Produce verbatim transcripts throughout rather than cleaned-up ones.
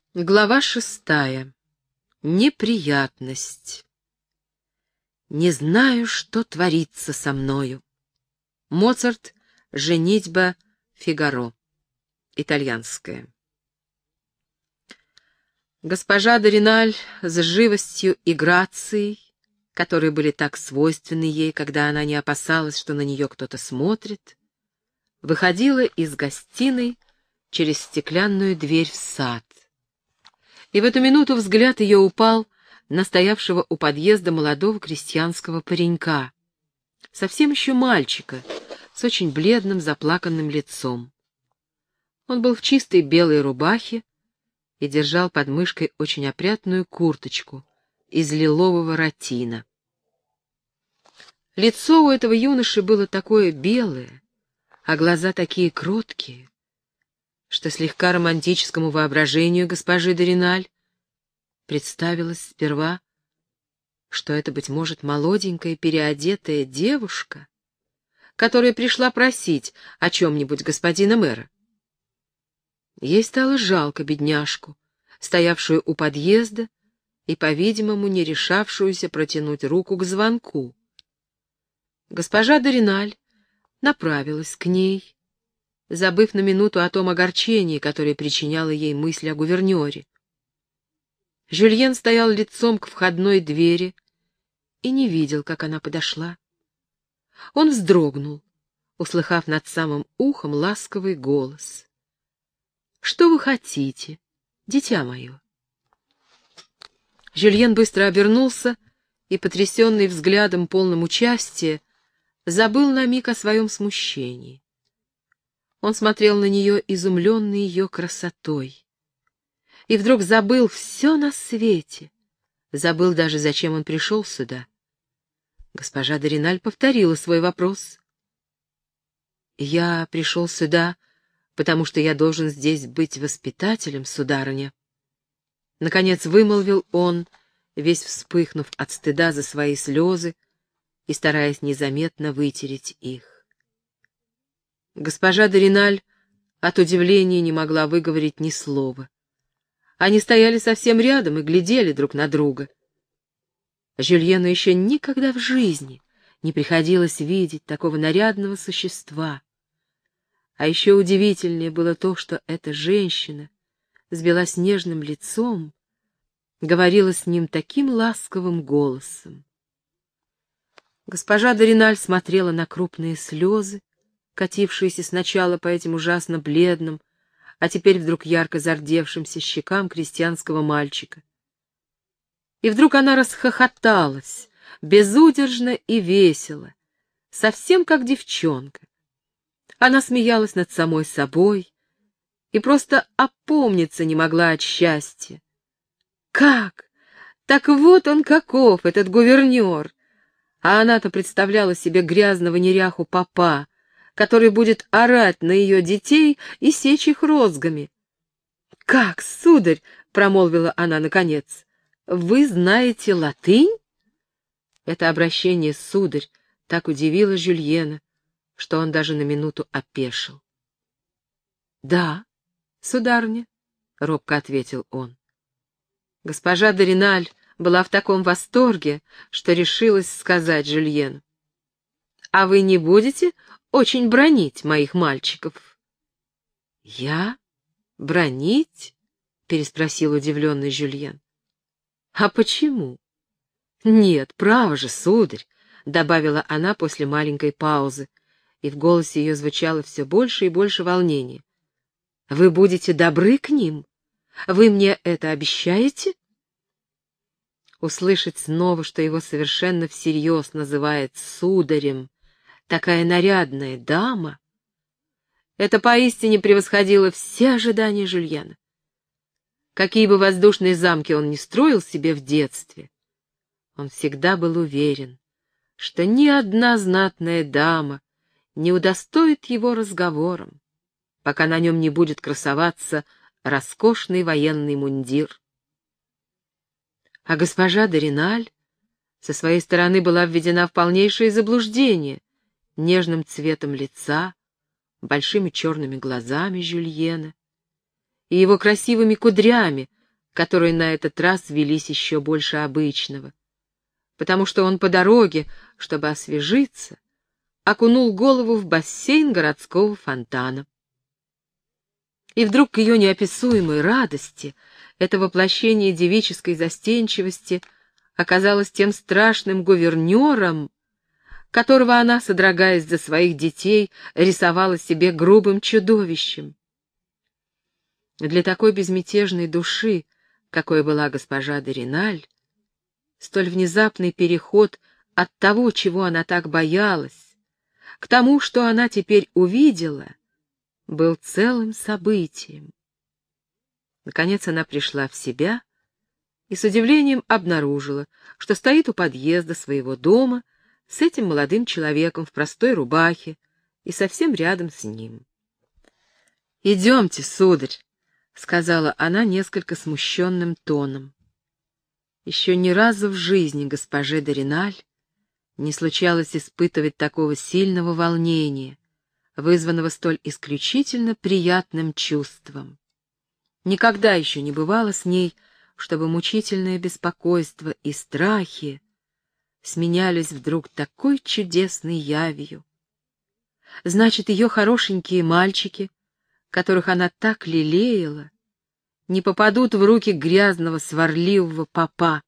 Глава шестая. Неприятность. Не знаю, что творится со мною. Моцарт. Женитьба Фигаро. Итальянская. Госпожа де Рênal с живостью и грацией, которые были так свойственны ей, когда она не опасалась, что на нее кто-то смотрит, выходила из гостиной через стеклянную дверь в сад. И в эту минуту взгляд ее упал на стоявшего у подъезда молодого крестьянского паренька, совсем еще мальчика, с очень бледным заплаканным лицом. Он был в чистой белой рубахе и держал под мышкой очень опрятную курточку из лилового ратина. Лицо у этого юноши было такое белое, а глаза такие кроткие, что слегка романтическому воображению госпожи де Рênal представилось сперва, что это, быть может, молоденькая переодетая девушка, которая пришла просить о чем-нибудь господина мэра. Ей стало жалко бедняжку, стоявшую у подъезда и, по-видимому, не решавшуюся протянуть руку к звонку. Госпожа де Рênal направилась к ней, забыв на минуту о том огорчении, которое причиняла ей мысль о гувернёре. Жюльен стоял лицом к входной двери и не видел, как она подошла. Он вздрогнул, услыхав над самым ухом ласковый голос. «Что вы хотите, дитя мое?» Жюльен быстро обернулся и, потрясенный взглядом, полным участия, забыл на миг о своем смущении. Он смотрел на нее, изумленный ее красотой, и вдруг забыл все на свете, забыл даже, зачем он пришел сюда. Госпожа де Рênal повторила свой вопрос. «Я пришел сюда, потому что я должен здесь быть воспитателем, сударыня». Наконец вымолвил он, весь вспыхнув от стыда за свои слезы и стараясь незаметно вытереть их. Госпожа де Рênal от удивления не могла выговорить ни слова. Они стояли совсем рядом и глядели друг на друга. Жюльену еще никогда в жизни не приходилось видеть такого нарядного существа. А еще удивительнее было то, что эта женщина с белоснежным лицом говорила с ним таким ласковым голосом. Госпожа де Рênal смотрела на крупные слезы, катившиеся сначала по этим ужасно бледным, а теперь вдруг ярко зардевшимся щекам крестьянского мальчика. И вдруг она расхохоталась, безудержно и весело, совсем как девчонка. Она смеялась над самой собой и просто опомниться не могла от счастья. Как? Так вот он каков, этот гувернёр! А она-то представляла себе грязного неряху попа, который будет орать на ее детей и сечь их розгами. «Как, сударь!» — промолвила она наконец. «Вы знаете латынь?» Это обращение «сударь» так удивило Жюльена, что он даже на минуту опешил. «Да, сударыня», — робко ответил он. Госпожа де Рênal была в таком восторге, что решилась сказать Жюльену: «А вы не будете очень бранить моих мальчиков?» «Я? Бранить?» — переспросил удивленный Жюльен. «А почему?» «Нет, право же, сударь», — добавила она после маленькой паузы, и в голосе ее звучало все больше и больше волнения. «Вы будете добры к ним? Вы мне это обещаете?» Услышать снова, что его совершенно всерьез называет сударем такая нарядная дама, это поистине превосходило все ожидания Жюльена. Какие бы воздушные замки он ни строил себе в детстве, он всегда был уверен, что ни одна знатная дама не удостоит его разговором, пока на нем не будет красоваться роскошный военный мундир. А госпожа де Рênal со своей стороны была введена в полнейшее заблуждение нежным цветом лица, большими черными глазами Жюльена и его красивыми кудрями, которые на этот раз велись еще больше обычного, потому что он по дороге, чтобы освежиться, окунул голову в бассейн городского фонтана. И вдруг к ее неописуемой радости это воплощение девической застенчивости оказалось тем страшным гувернером, которого она, содрогаясь за своих детей, рисовала себе грубым чудовищем. Для такой безмятежной души, какой была госпожа де Риналь, столь внезапный переход от того, чего она так боялась, к тому, что она теперь увидела, был целым событием. Наконец она пришла в себя и с удивлением обнаружила, что стоит у подъезда своего дома с этим молодым человеком в простой рубахе и совсем рядом с ним. «Идемте, сударь», — сказала она несколько смущенным тоном. Еще ни разу в жизни госпоже де Риналь не случалось испытывать такого сильного волнения, вызванного столь исключительно приятным чувством. Никогда еще не бывало с ней, чтобы мучительное беспокойство и страхи сменялись вдруг такой чудесной явью. Значит, ее хорошенькие мальчики, которых она так лелеяла, не попадут в руки грязного, сварливого попа.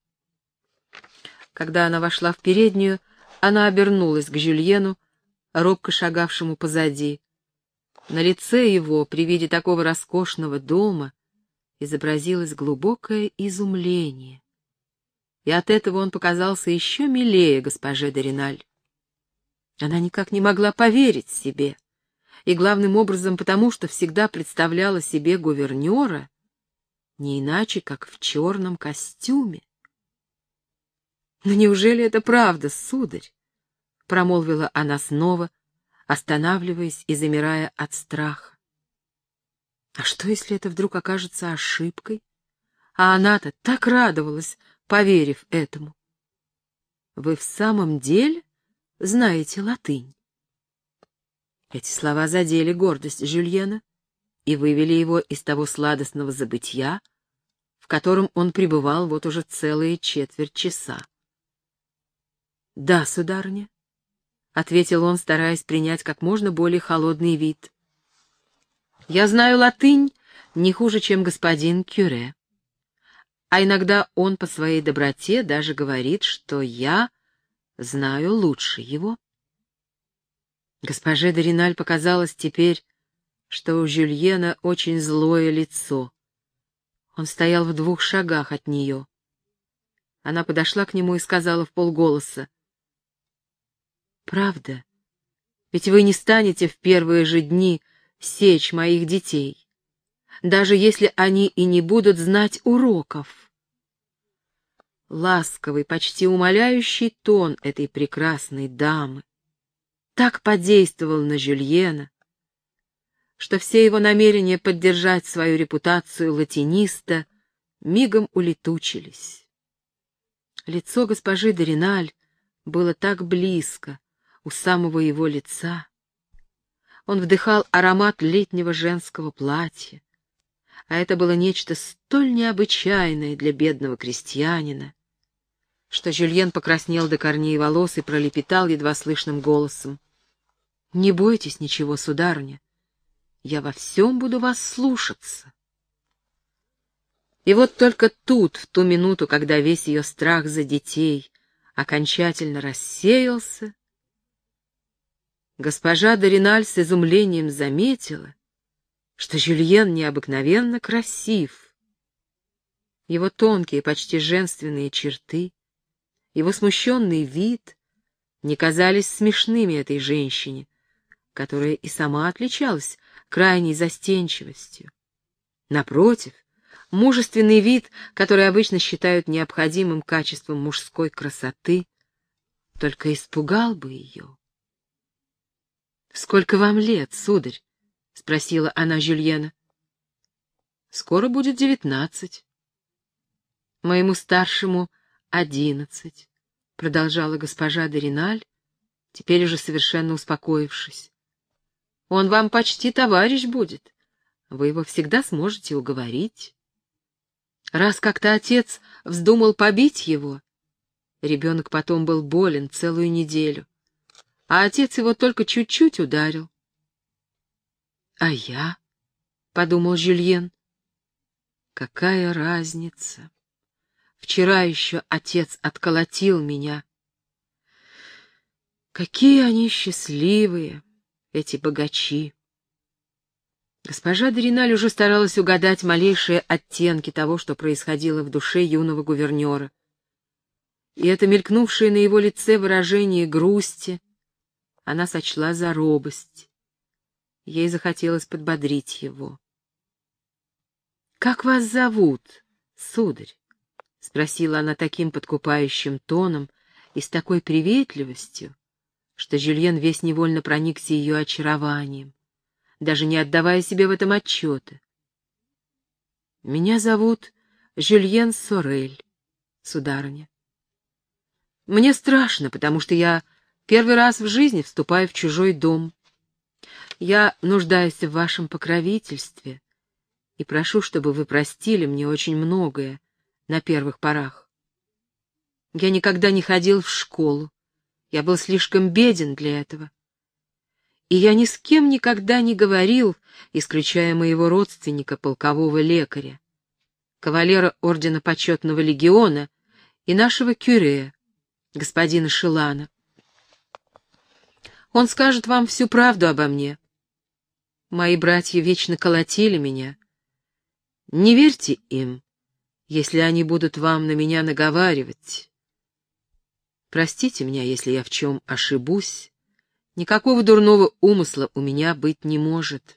Когда она вошла в переднюю, она обернулась к Жюльену, робко шагавшему позади. На лице его при виде такого роскошного дома изобразилось глубокое изумление, и от этого он показался еще милее госпоже де Риналь. Она никак не могла поверить себе, и главным образом потому, что всегда представляла себе гувернера не иначе, как в черном костюме. «Но неужели это правда, сударь?» — промолвила она снова, останавливаясь и замирая от страха. «А что, если это вдруг окажется ошибкой? А она-то так радовалась, поверив этому. Вы в самом деле знаете латынь?» Эти слова задели гордость Жюльена и вывели его из того сладостного забытья, в котором он пребывал вот уже целые четверть часа. «Да, сударыня», — ответил он, стараясь принять как можно более холодный вид. «Я знаю латынь не хуже, чем господин Кюре. А иногда он по своей доброте даже говорит, что я знаю лучше его». Госпоже де Риналь показалось теперь, что у Жюльена очень злое лицо. Он стоял в двух шагах от нее. Она подошла к нему и сказала вполголоса: «Правда, ведь вы не станете в первые же дни сечь моих детей, даже если они и не будут знать уроков». Ласковый, почти умоляющий тон этой прекрасной дамы так подействовал на Жюльена, что все его намерения поддержать свою репутацию латиниста мигом улетучились. Лицо госпожи де Риналь было так близко, у самого его лица. Он вдыхал аромат летнего женского платья, а это было нечто столь необычайное для бедного крестьянина, что Жюльен покраснел до корней волос и пролепетал едва слышным голосом: «Не бойтесь ничего, сударыня, я во всем буду вас слушаться». И вот только тут, в ту минуту, когда весь ее страх за детей окончательно рассеялся, госпожа де Риналь с изумлением заметила, что Жюльен необыкновенно красив. Его тонкие, почти женственные черты, его смущенный вид не казались смешными этой женщине, которая и сама отличалась крайней застенчивостью. Напротив, мужественный вид, который обычно считают необходимым качеством мужской красоты, только испугал бы ее. «Сколько вам лет, сударь?» — спросила она Жюльена. «Скоро будет девятнадцать». «Моему старшему одиннадцать», — продолжала госпожа де Риналь, теперь уже совершенно успокоившись. «Он вам почти товарищ будет. Вы его всегда сможете уговорить». Раз как-то отец вздумал побить его, ребенок потом был болен целую неделю, а отец его только чуть-чуть ударил. «А я?» — подумал Жюльен. «Какая разница? Вчера еще отец отколотил меня. Какие они счастливые, эти богачи!» Госпожа де Рênal уже старалась угадать малейшие оттенки того, что происходило в душе юного гувернера. И это мелькнувшее на его лице выражение грусти она сочла за робость. Ей захотелось подбодрить его. «Как вас зовут, сударь?» — спросила она таким подкупающим тоном и с такой приветливостью, что Жюльен весь невольно проникся ее очарованием, даже не отдавая себе в этом отчета. «Меня зовут Жюльен Сорель, сударыня. Мне страшно, потому что я первый раз в жизни вступаю в чужой дом. Я нуждаюсь в вашем покровительстве и прошу, чтобы вы простили мне очень многое на первых порах. Я никогда не ходил в школу, я был слишком беден для этого. И я ни с кем никогда не говорил, исключая моего родственника, полкового лекаря, кавалера ордена почетного легиона и нашего кюре, господина Шилана. Он скажет вам всю правду обо мне. Мои братья вечно колотили меня. Не верьте им, если они будут вам на меня наговаривать. Простите меня, если я в чем ошибусь. Никакого дурного умысла у меня быть не может».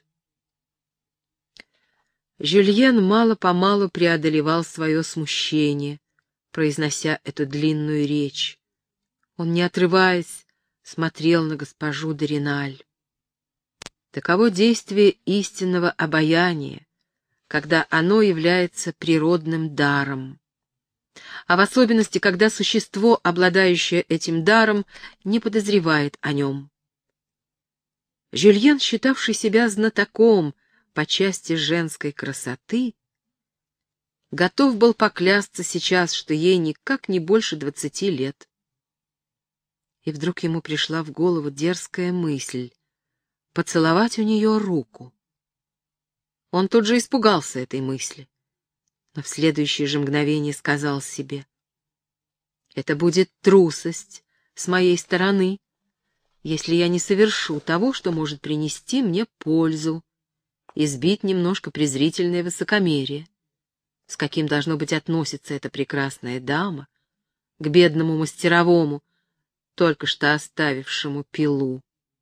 Жюльен мало-помалу преодолевал свое смущение, произнося эту длинную речь. Он, не отрываясь, смотрел на госпожу де Рênal. Таково действие истинного обаяния, когда оно является природным даром, а в особенности, когда существо, обладающее этим даром, не подозревает о нем. Жюльен, считавший себя знатоком по части женской красоты, готов был поклясться сейчас, что ей никак не больше двадцати лет. И вдруг ему пришла в голову дерзкая мысль — поцеловать у нее руку. Он тут же испугался этой мысли, но в следующее же мгновение сказал себе: «Это будет трусость с моей стороны, если я не совершу того, что может принести мне пользу, и сбить немножко презрительное высокомерие, с каким, должно быть, относится эта прекрасная дама к бедному мастеровому, только что оставившему пилу».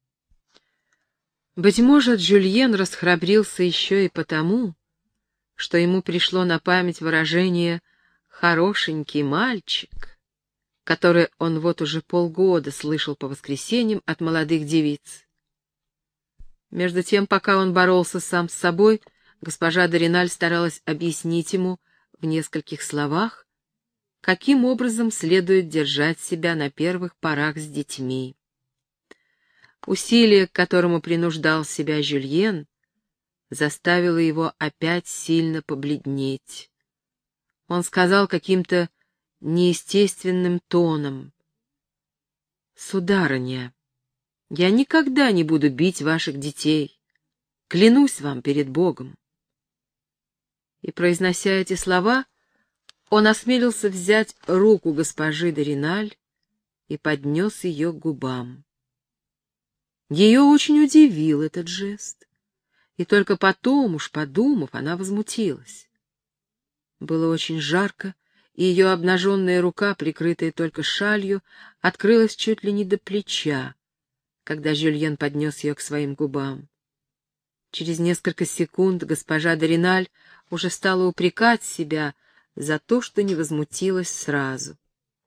Быть может, Жюльен расхрабрился еще и потому, что ему пришло на память выражение «хорошенький мальчик», которое он вот уже полгода слышал по воскресеньям от молодых девиц. Между тем, пока он боролся сам с собой, госпожа де Рênal старалась объяснить ему в нескольких словах, каким образом следует держать себя на первых порах с детьми. Усилие, к которому принуждал себя Жюльен, заставило его опять сильно побледнеть. Он сказал каким-то неестественным тоном: «Сударыня, я никогда не буду бить ваших детей, клянусь вам перед Богом». И, произнося эти слова, он осмелился взять руку госпожи де Рênal и поднес ее к губам. Ее очень удивил этот жест, и только потом, уж подумав, она возмутилась. Было очень жарко, и ее обнаженная рука, прикрытая только шалью, открылась чуть ли не до плеча, когда Жюльен поднес ее к своим губам. Через несколько секунд госпожа де Рênal уже стала упрекать себя за то, что не возмутилась сразу.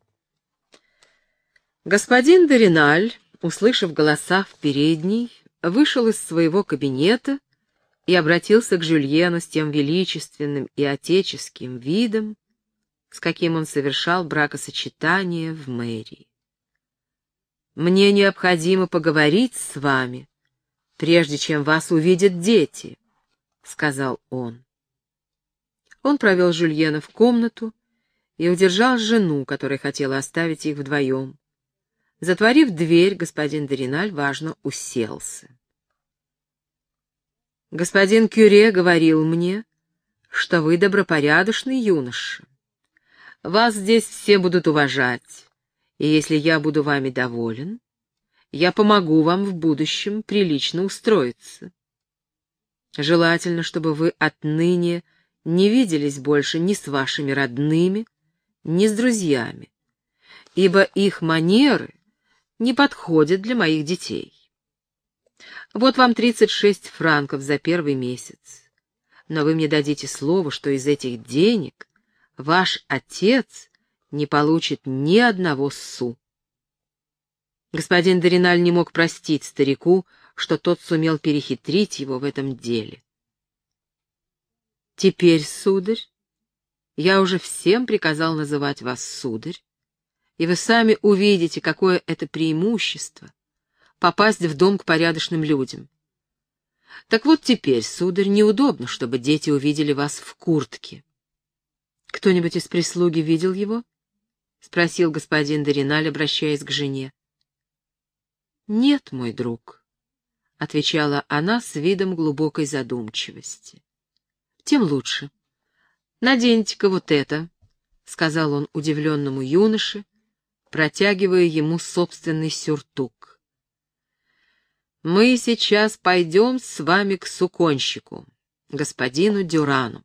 Господин де Рênal, услышав голоса в передней, вышел из своего кабинета и обратился к Жюльену с тем величественным и отеческим видом, с каким он совершал бракосочетание в мэрии. «Мне необходимо поговорить с вами, прежде чем вас увидят дети», — сказал он. Он провел Жюльена в комнату и удержал жену, которая хотела оставить их вдвоем. Затворив дверь, господин де Реналь важно уселся. «Господин Кюре говорил мне, что вы добропорядочный юноша. Вас здесь все будут уважать, и если я буду вами доволен, я помогу вам в будущем прилично устроиться. Желательно, чтобы вы отныне не виделись больше ни с вашими родными, ни с друзьями, ибо их манеры не подходят для моих детей. Вот вам тридцать шесть франков за первый месяц, но вы мне дадите слово, что из этих денег ваш отец не получит ни одного су». Господин де Реналь не мог простить старику, что тот сумел перехитрить его в этом деле. «Теперь, сударь, я уже всем приказал называть вас сударь, и вы сами увидите, какое это преимущество — попасть в дом к порядочным людям. Так вот теперь, сударь, неудобно, чтобы дети увидели вас в куртке». «Кто-нибудь из прислуги видел его?» — спросил господин де Реналь, обращаясь к жене. «Нет, мой друг», — отвечала она с видом глубокой задумчивости. «Тем лучше. Наденьте-ка вот это», — сказал он удивленному юноше, протягивая ему собственный сюртук. «Мы сейчас пойдем с вами к суконщику, господину Дюрану».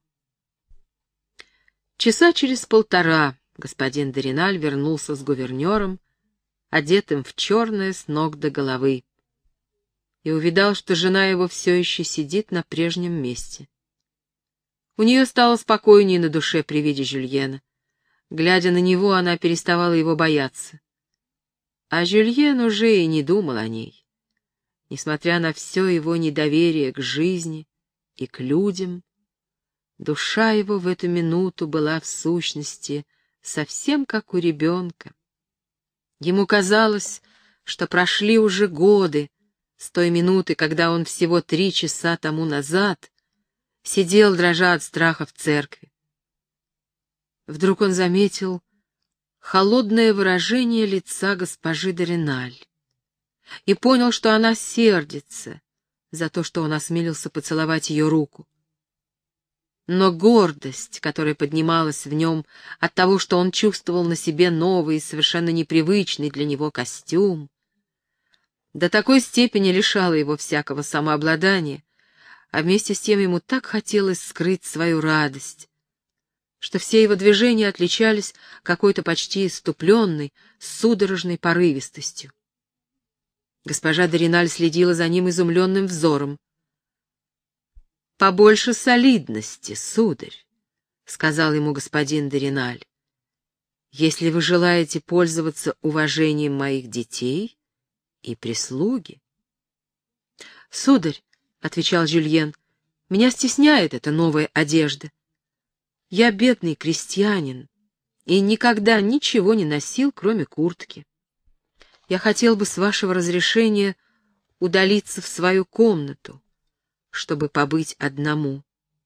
Часа через полтора господин де Реналь вернулся с гувернером, одетым в черное с ног до головы, и увидал, что жена его все еще сидит на прежнем месте. У нее стало спокойнее на душе при виде Жюльена. Глядя на него, она переставала его бояться. А Жюльен уже и не думал о ней. Несмотря на все его недоверие к жизни и к людям, душа его в эту минуту была в сущности совсем как у ребенка. Ему казалось, что прошли уже годы с той минуты, когда он всего три часа тому назад сидел, дрожа от страха, в церкви. Вдруг он заметил холодное выражение лица госпожи де Реналь и понял, что она сердится за то, что он осмелился поцеловать ее руку. Но гордость, которая поднималась в нем от того, что он чувствовал на себе новый и совершенно непривычный для него костюм, до такой степени лишала его всякого самообладания, а вместе с тем ему так хотелось скрыть свою радость, что все его движения отличались какой-то почти исступленной, судорожной порывистостью. Госпожа де Реналь следила за ним изумленным взором. «Побольше солидности, сударь», — сказал ему господин де Реналь. «Если вы желаете пользоваться уважением моих детей и прислуги». «Сударь», — отвечал Жюльен, — «меня стесняет эта новая одежда. Я бедный крестьянин и никогда ничего не носил, кроме куртки. Я хотел бы, с вашего разрешения, удалиться в свою комнату, чтобы побыть одному».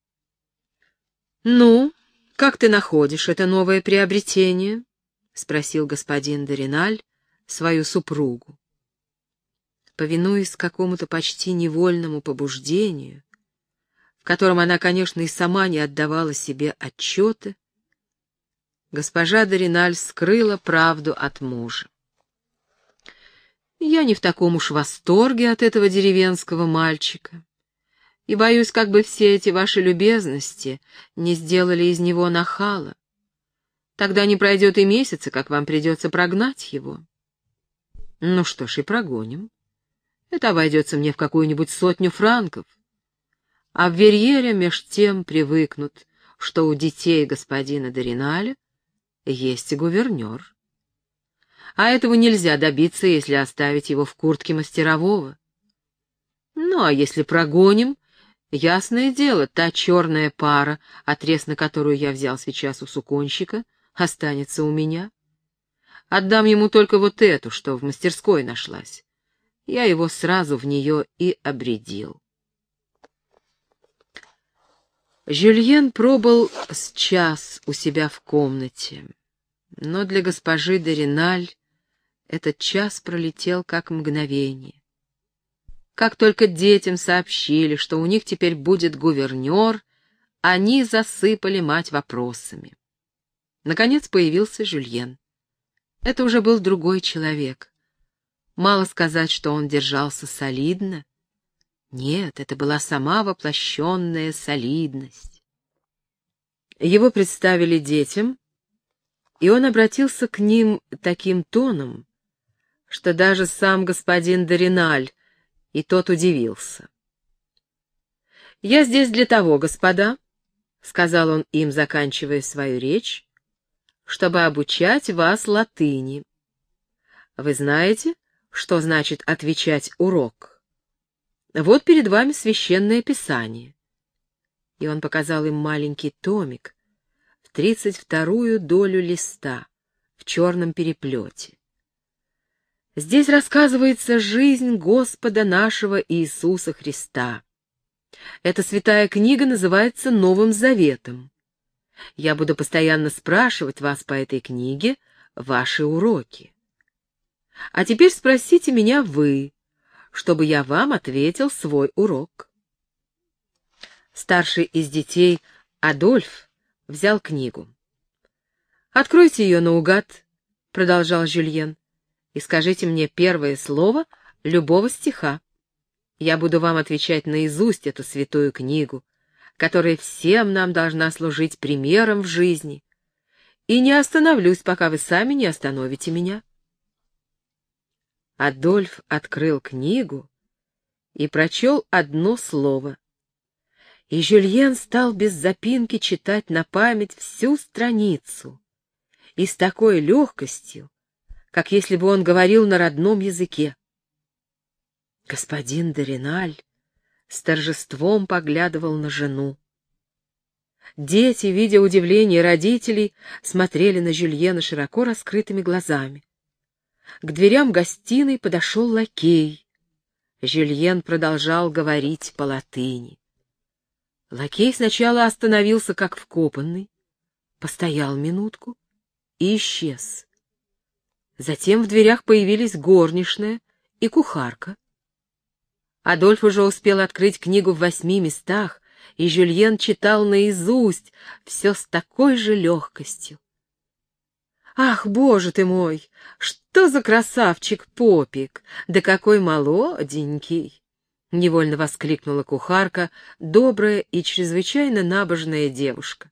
«Ну, как ты находишь это новое приобретение?» — спросил господин де Реналь свою супругу. Повинуясь какому-то почти невольному побуждению, в котором она, конечно, и сама не отдавала себе отчета, госпожа де Реналь скрыла правду от мужа. «Я не в таком уж восторге от этого деревенского мальчика, и боюсь, как бы все эти ваши любезности не сделали из него нахала. Тогда не пройдет и месяца, как вам придется прогнать его». «Ну что ж, и прогоним. Это обойдется мне в какую-нибудь сотню франков. А в Верьере меж тем привыкнут, что у детей господина де Реналя есть и гувернер. А этого нельзя добиться, если оставить его в куртке мастерового. Ну, а если прогоним, ясное дело, та черная пара, отрез на которую я взял сейчас у суконщика, останется у меня. Отдам ему только вот эту, что в мастерской нашлась. Я его сразу в нее и обрядил». Жюльен пробыл с час у себя в комнате, но для госпожи де Реналь этот час пролетел как мгновение. Как только детям сообщили, что у них теперь будет гувернер, они засыпали мать вопросами. Наконец появился Жюльен. Это уже был другой человек. Мало сказать, что он держался солидно. Нет, это была сама воплощенная солидность. Его представили детям, и он обратился к ним таким тоном, что даже сам господин де Реналь и тот удивился. «Я здесь для того, господа, — сказал он им, заканчивая свою речь, — чтобы обучать вас латыни. Вы знаете, что значит отвечать урок? Вот перед вами священное писание». И он показал им маленький томик в тридцать вторую долю листа в черном переплете. Здесь рассказывается жизнь Господа нашего Иисуса Христа. Эта святая книга называется Новым Заветом. Я буду постоянно спрашивать вас по этой книге ваши уроки. А теперь спросите меня вы, чтобы я вам ответил свой урок. Старший из детей, Адольф, взял книгу. «Откройте ее наугад», — продолжал Жюльен, «и скажите мне первое слово любого стиха. Я буду вам отвечать наизусть эту святую книгу, которая всем нам должна служить примером в жизни, и не остановлюсь, пока вы сами не остановите меня». Адольф открыл книгу и прочел одно слово. И Жюльен стал без запинки читать на память всю страницу, и с такой легкостью, как если бы он говорил на родном языке. Господин де Реналь с торжеством поглядывал на жену. Дети, видя удивление родителей, смотрели на Жюльена широко раскрытыми глазами. К дверям гостиной подошел лакей. Жюльен продолжал говорить по-латыни. Лакей сначала остановился как вкопанный, постоял минутку и исчез. Затем в дверях появились горничная и кухарка. Адольф уже успел открыть книгу в восьми местах, и Жюльен читал наизусть все с такой же легкостью. «Ах, боже ты мой, что за красавчик Попик! Да какой молоденький!» — невольно воскликнула кухарка, добрая и чрезвычайно набожная девушка.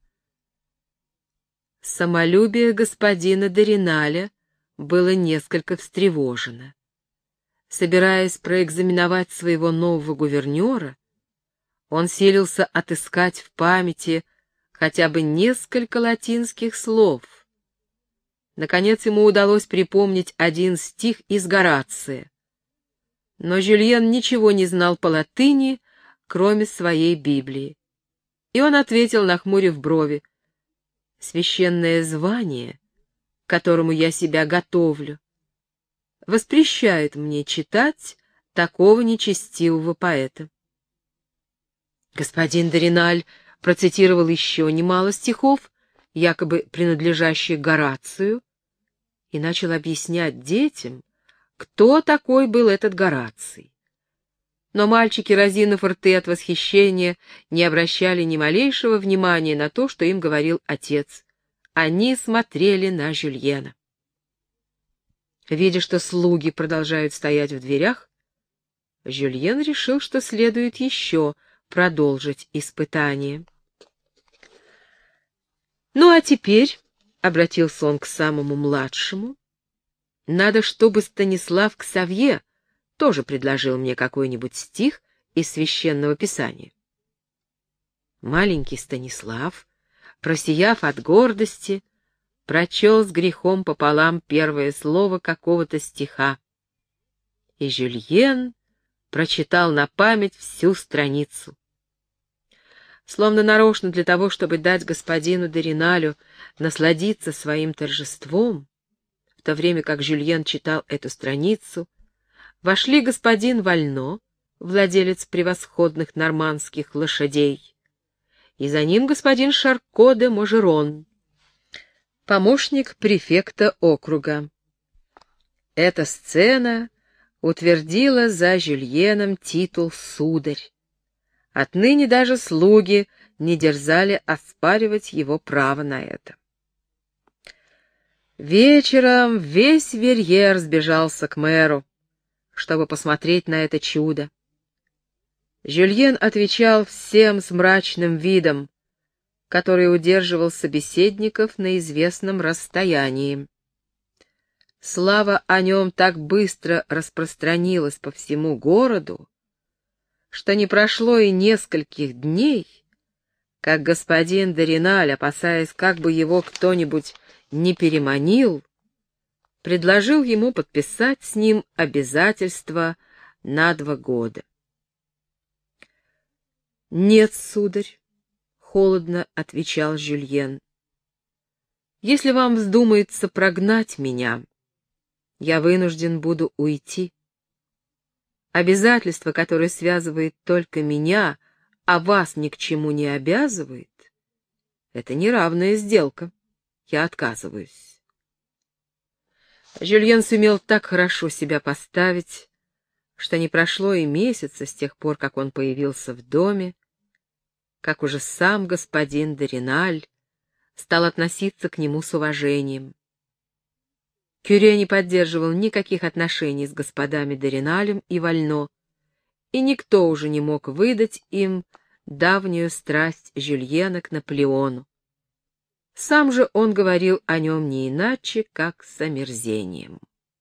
Самолюбие господина де Реналя было несколько встревожено. Собираясь проэкзаменовать своего нового гувернера, он силился отыскать в памяти хотя бы несколько латинских слов. Наконец ему удалось припомнить один стих из Горация. Но Жюльен ничего не знал по латыни, кроме своей Библии. И он ответил, нахмурив брови: «Священное звание, к которому я себя готовлю, воспрещает мне читать такого нечестивого поэта». Господин де Реналь процитировал еще немало стихов, якобы принадлежащих Горацию, и начал объяснять детям, кто такой был этот Гораций. Но мальчики, разинув рты от восхищения, не обращали ни малейшего внимания на то, что им говорил отец. Они смотрели на Жюльена. Видя, что слуги продолжают стоять в дверях, Жюльен решил, что следует еще продолжить испытание. «Ну а теперь», — обратился он к самому младшему, — «надо, чтобы Станислав Ксавье тоже предложил мне какой-нибудь стих из Священного Писания». Маленький Станислав, просияв от гордости, прочел с грехом пополам первое слово какого-то стиха, и Жюльен прочитал на память всю страницу. Словно нарочно для того, чтобы дать господину де Реналю насладиться своим торжеством, в то время как Жюльен читал эту страницу, вошли господин Вально, владелец превосходных нормандских лошадей, и за ним господин Шарко де Можерон, помощник префекта округа. Эта сцена утвердила за Жюльеном титул «Сударь». Отныне даже слуги не дерзали оспаривать его право на это. Вечером весь Верьер сбежался к мэру, чтобы посмотреть на это чудо. Жюльен отвечал всем с мрачным видом, который удерживал собеседников на известном расстоянии. Слава о нем так быстро распространилась по всему городу, что не прошло и нескольких дней, как господин де Реналь, опасаясь, как бы его кто-нибудь не переманил, предложил ему подписать с ним обязательство на два года. «Нет, сударь», — холодно отвечал Жюльен, — «если вам вздумается прогнать меня, я вынужден буду уйти. Обязательство, которое связывает только меня, а вас ни к чему не обязывает, это неравная сделка. Я отказываюсь». Жюльен сумел так хорошо себя поставить, что не прошло и месяца с тех пор, как он появился в доме, как уже сам господин де Реналь стал относиться к нему с уважением. Кюре не поддерживал никаких отношений с господами де Реналем и Вально, и никто уже не мог выдать им давнюю страсть Жюльена к Наполеону. Сам же он говорил о нем не иначе, как с омерзением.